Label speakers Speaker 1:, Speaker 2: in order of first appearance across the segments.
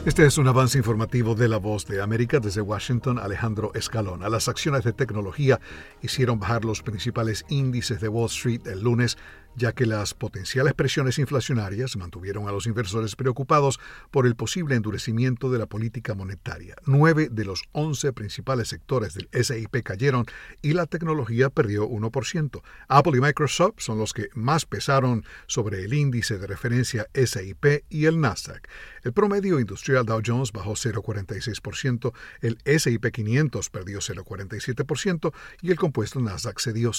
Speaker 1: Este es un avance informativo de La Voz de América. Desde Washington, Alejandro Escalona. Las acciones de tecnología hicieron bajar los principales índices de Wall Street el lunes, ya que las potenciales presiones inflacionarias mantuvieron a los inversores preocupados por el posible endurecimiento de la política monetaria. 9 de los 11 principales sectores del S&P cayeron y la tecnología perdió 1%. Apple y Microsoft son los que más pesaron sobre el índice de referencia S&P y el Nasdaq. El promedio industrial Dow Jones bajó 0,46%, el S&P 500 perdió 0,47% y el compuesto Nasdaq cedió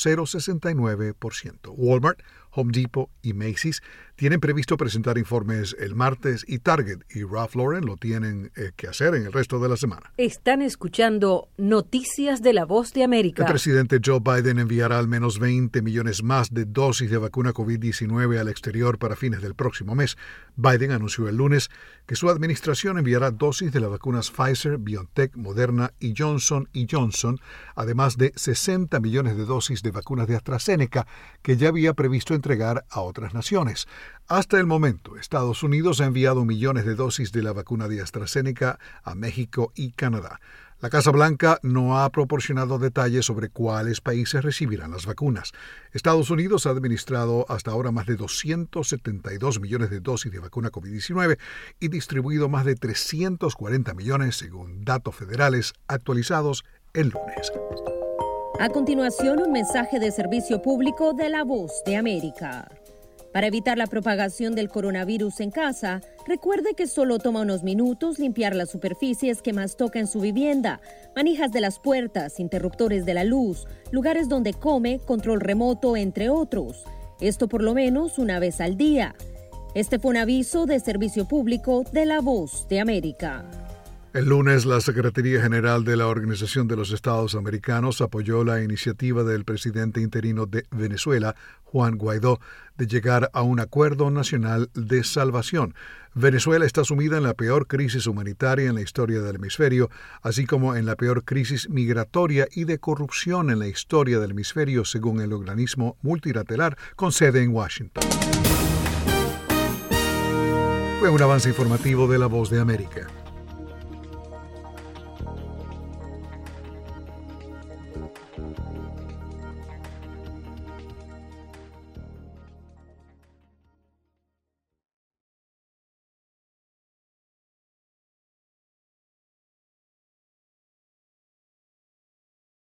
Speaker 1: 0,69%. Walmart, Home Depot y Macy's tienen previsto presentar informes el martes y Target y Ralph Lauren lo tienen que hacer en el resto de la semana.
Speaker 2: Están escuchando Noticias de La Voz de América.
Speaker 1: El presidente Joe Biden enviará al menos 20 millones más de dosis de vacuna COVID-19 al exterior para fines del próximo mes. Biden anunció el lunes que su administración enviará dosis de las vacunas Pfizer, BioNTech, Moderna y Johnson Johnson, además de 60 millones de dosis de vacunas de AstraZeneca que ya había previsto entregar a otras naciones. Hasta el momento, Estados Unidos ha enviado millones de dosis de la vacuna de AstraZeneca a México y Canadá. La Casa Blanca no ha proporcionado detalles sobre cuáles países recibirán las vacunas. Estados Unidos ha administrado hasta ahora más de 272 millones de dosis de vacuna COVID-19 y distribuido más de 340 millones según datos federales actualizados el lunes.
Speaker 2: A continuación, un mensaje de servicio público de La Voz de América. Para evitar la propagación del coronavirus en casa, recuerde que solo toma unos minutos limpiar las superficies que más toca en su vivienda, manijas de las puertas, interruptores de la luz, lugares donde come, control remoto, entre otros. Esto por lo menos una vez al día. Este fue un aviso de servicio público de La Voz de América.
Speaker 1: El lunes, la Secretaría General de la Organización de los Estados Americanos apoyó la iniciativa del presidente interino de Venezuela, Juan Guaidó, de llegar a un acuerdo nacional de salvación. Venezuela está sumida en la peor crisis humanitaria en la historia del hemisferio, así como en la peor crisis migratoria y de corrupción en la historia del hemisferio, según el organismo multilateral con sede en Washington. Fue un avance informativo de La Voz de América.